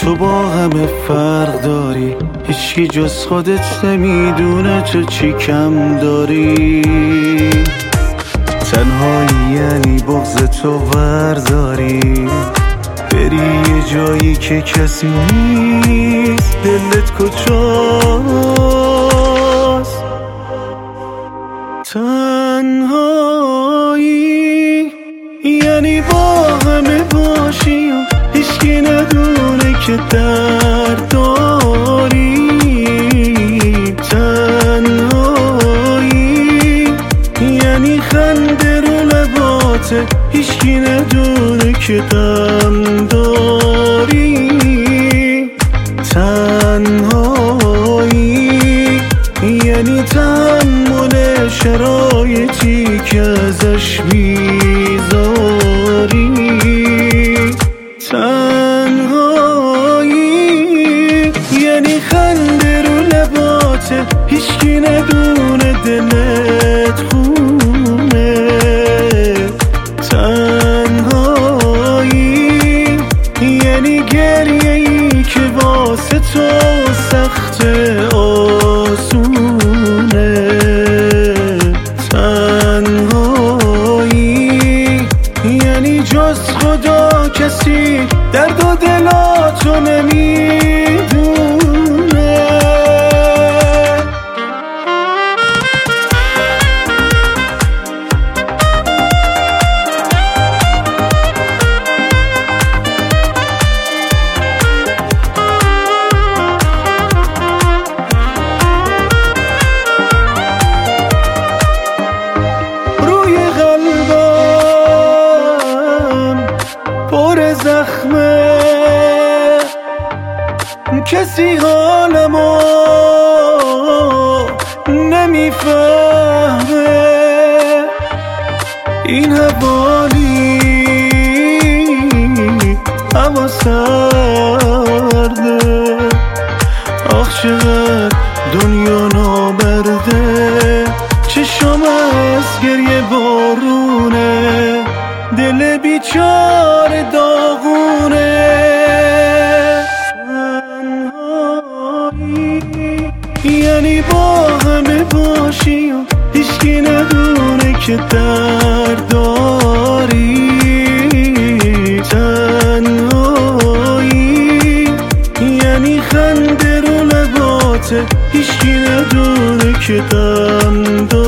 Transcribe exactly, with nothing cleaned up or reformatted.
تو با همه فرق داری، هیچکی جز خودت نمیدونه تو چی کم داری. تنهایی یعنی بغض تو ورداری، بری یه جایی که کسی نیست، دلت کجاست؟ تنهایی یعنی با همه باشی و هیچکی ندونه که درد داری. تنهایی یعنی خنده رو لباته، هیچکی ندونه که غم داری. تنهایی یعنی تحمل شرایطی که ازش میذاری. تنهایی یعنی خنده رو لباته، هیچکی ندونه دلت خونه. تنهایی یعنی گریه ای که واسه تو سخت آسونه. تنهایی یعنی جز خدا کسی درد و دلاتو نمیدونه. روی قلبم پر زخمه، کسی حالمو نمیفهمه. این حوالی هوا سرده، آخ چقدر دنیا نامرده. چشم از گریه بارونه، دل بیچاره داغونه. یعنی با همه باشی و هیچکی ندونه که درد داری. تنهایی یعنی خنده رو لباته، هیچکی ندونه که غم داری.